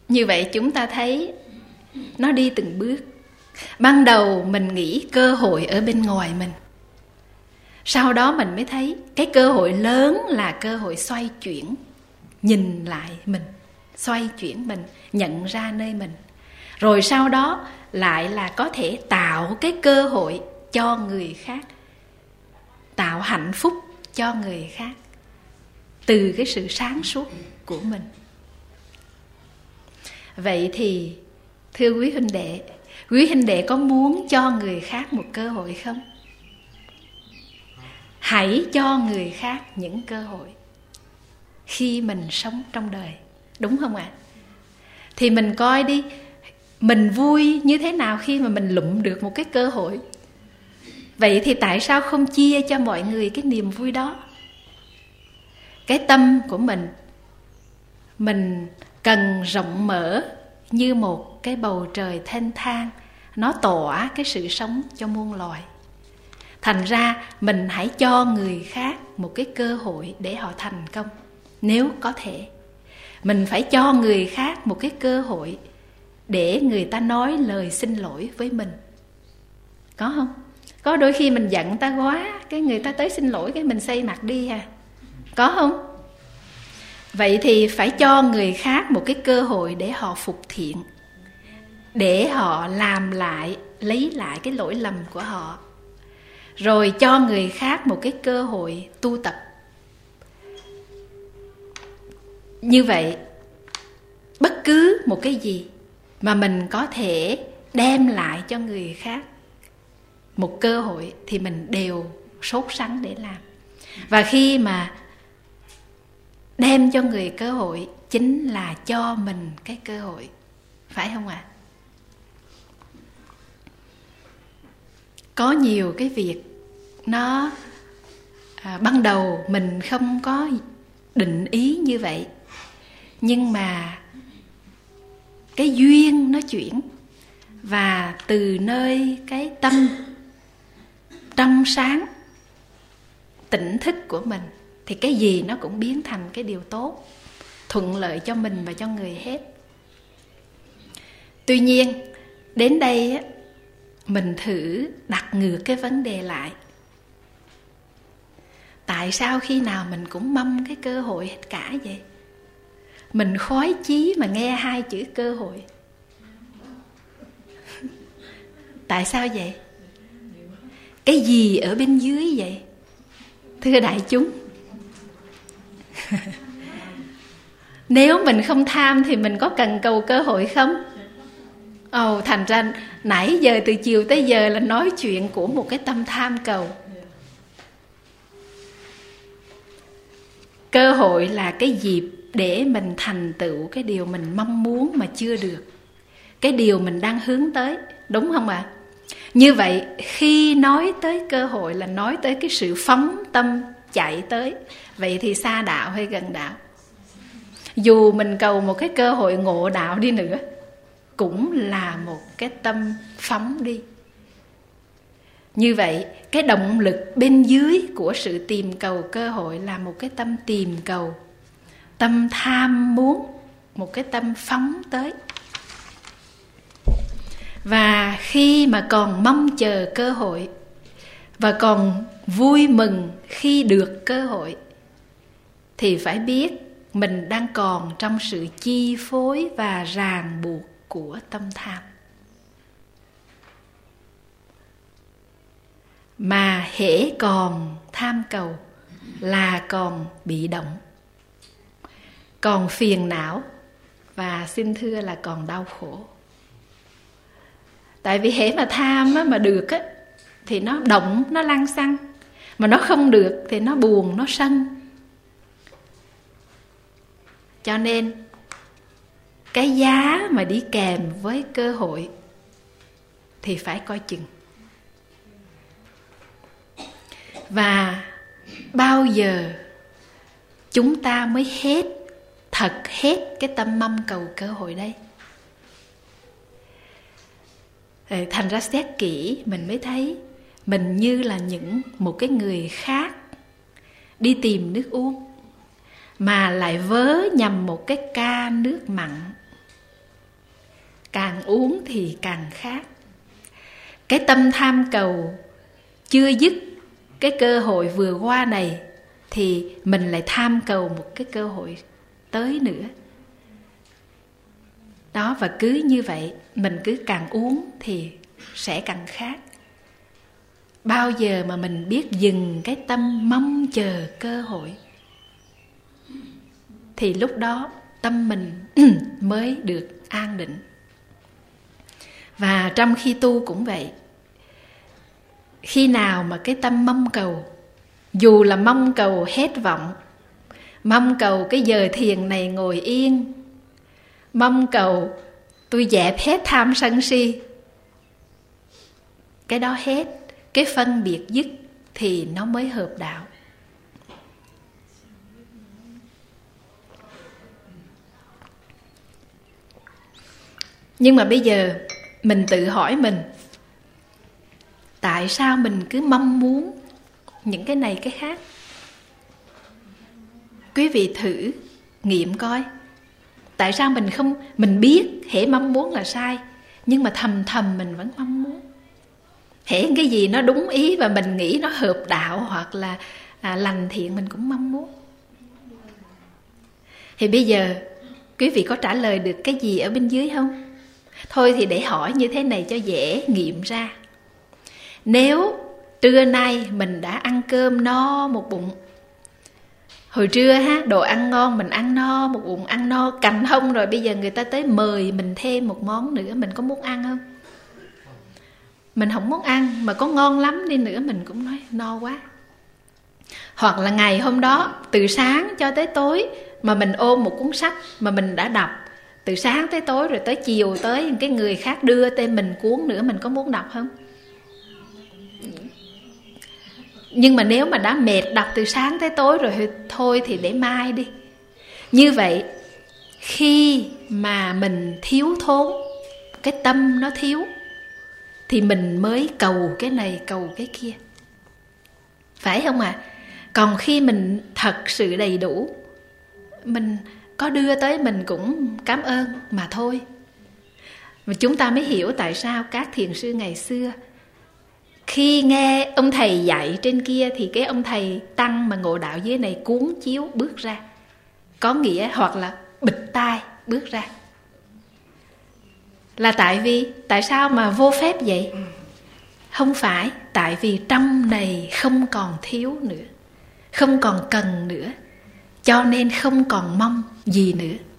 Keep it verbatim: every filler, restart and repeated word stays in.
Như vậy chúng ta thấy nó đi từng bước. Ban đầu mình nghĩ cơ hội ở bên ngoài mình, sau đó mình mới thấy cái cơ hội lớn là cơ hội xoay chuyển, nhìn lại mình, xoay chuyển mình, nhận ra nơi mình. Rồi sau đó lại là có thể tạo cái cơ hội cho người khác, tạo hạnh phúc cho người khác từ cái sự sáng suốt của mình. Vậy thì thưa quý huynh đệ, quý huynh đệ có muốn cho người khác một cơ hội không? Hãy cho người khác những cơ hội khi mình sống trong đời, đúng không ạ? Thì mình coi đi, mình vui như thế nào khi mà mình lụm được một cái cơ hội. Vậy thì tại sao không chia cho mọi người cái niềm vui đó? Cái tâm của mình, mình cần rộng mở như một cái bầu trời thênh thang, nó tỏa cái sự sống cho muôn loài. Thành ra mình hãy cho người khác một cái cơ hội để họ thành công. Nếu có thể, mình phải cho người khác một cái cơ hội để người ta nói lời xin lỗi với mình. Có không? Có đôi khi mình giận ta quá, cái người ta tới xin lỗi, cái mình xây mặt đi à? Có không? Vậy thì phải cho người khác một cái cơ hội để họ phục thiện, để họ làm lại, lấy lại cái lỗi lầm của họ. Rồi cho người khác một cái cơ hội tu tập. Như vậy, bất cứ một cái gì mà mình có thể đem lại cho người khác một cơ hội thì mình đều sốt sắng để làm. Và khi mà đem cho người cơ hội chính là cho mình cái cơ hội, phải không ạ? À? Có nhiều cái việc nó à, ban đầu mình không có định ý như vậy, nhưng mà cái duyên nó chuyển, và từ nơi cái tâm trong sáng tỉnh thức của mình thì cái gì nó cũng biến thành cái điều tốt, thuận lợi cho mình và cho người hết. Tuy nhiên đến đây mình thử đặt ngược cái vấn đề lại. Tại sao khi nào mình cũng mong cái cơ hội hết cả vậy? Mình khoái chí mà nghe hai chữ cơ hội. Tại sao vậy? Cái gì ở bên dưới vậy? Thưa đại chúng, nếu mình không tham thì mình có cần cầu cơ hội không? Ồ, thành ra nãy giờ từ chiều tới giờ là nói chuyện của một cái tâm tham cầu. Cơ hội là cái dịp để mình thành tựu cái điều mình mong muốn mà chưa được, cái điều mình đang hướng tới, đúng không ạ? À? Như vậy khi nói tới cơ hội là nói tới cái sự phóng tâm chạy tới. Vậy thì xa đạo hay gần đạo? Dù mình cầu một cái cơ hội ngộ đạo đi nữa, cũng là một cái tâm phóng đi. Như vậy cái động lực bên dưới của sự tìm cầu cơ hội là một cái tâm tìm cầu, tâm tham muốn, một cái tâm phóng tới. Và khi mà còn mong chờ cơ hội và còn vui mừng khi được cơ hội thì phải biết mình đang còn trong sự chi phối và ràng buộc của tâm tham. Mà hễ còn tham cầu là còn bị động, còn phiền não, và xin thưa là còn đau khổ. Tại vì hễ mà tham á, mà được á, thì nó động, nó lăng xăng. Mà nó không được thì nó buồn, nó sân. Cho nên cái giá mà đi kèm với cơ hội thì phải coi chừng. Và bao giờ chúng ta mới hết, thật hết cái tâm mong cầu cơ hội đây? Thành ra xét kỹ mình mới thấy mình như là những một cái người khác đi tìm nước uống, mà lại vớ nhầm một cái ca nước mặn càng uống thì càng khát. Cái tâm tham cầu chưa dứt cái cơ hội vừa qua này, thì mình lại tham cầu một cái cơ hội tới nữa. Đó, và cứ như vậy, mình cứ càng uống thì sẽ càng khát. Bao giờ mà mình biết dừng cái tâm mong chờ cơ hội, thì lúc đó tâm mình mới được an định. Và trong khi tu cũng vậy. Khi nào mà cái tâm mong cầu, dù là mong cầu hết vọng, mong cầu cái giờ thiền này ngồi yên, mong cầu tôi dẹp hết tham sân si, cái đó hết, cái phân biệt dứt, thì nó mới hợp đạo. Nhưng mà bây giờ mình tự hỏi mình, tại sao mình cứ mong muốn những cái này cái khác? Quý vị thử nghiệm coi, tại sao mình không, mình biết hễ mong muốn là sai, nhưng mà thầm thầm mình vẫn mong muốn. Hễ cái gì nó đúng ý và mình nghĩ nó hợp đạo hoặc là à, lành thiện, mình cũng mong muốn. Thì bây giờ quý vị có trả lời được cái gì ở bên dưới không? Thôi thì để hỏi như thế này cho dễ nghiệm ra. Nếu trưa nay mình đã ăn cơm no một bụng, hồi trưa ha, đồ ăn ngon, mình ăn no một bụng, ăn no cành hông rồi, bây giờ người ta tới mời mình thêm một món nữa, mình có muốn ăn không? Mình không muốn ăn, mà có ngon lắm đi nữa mình cũng nói no quá. Hoặc là ngày hôm đó từ sáng cho tới tối mà mình ôm một cuốn sách mà mình đã đọc từ sáng tới tối, rồi tới chiều tới cái người khác đưa tên mình cuốn nữa, mình có muốn đọc không? Nhưng mà nếu mà đã mệt đọc từ sáng tới tối rồi, thôi thì để mai đi. Như vậy, khi mà mình thiếu thốn, cái tâm nó thiếu, thì mình mới cầu cái này cầu cái kia, phải không ạ? À? Còn khi mình thật sự đầy đủ, mình có đưa tới mình cũng cảm ơn mà thôi. Và chúng ta mới hiểu tại sao các thiền sư ngày xưa khi nghe ông thầy dạy trên kia, thì cái ông thầy tăng mà ngộ đạo dưới này cuốn chiếu bước ra, có nghĩa hoặc là bịt tai bước ra. Là tại vì, tại sao mà vô phép vậy? Không phải, tại vì trong này không còn thiếu nữa, không còn cần nữa, cho nên không còn mong gì nữa.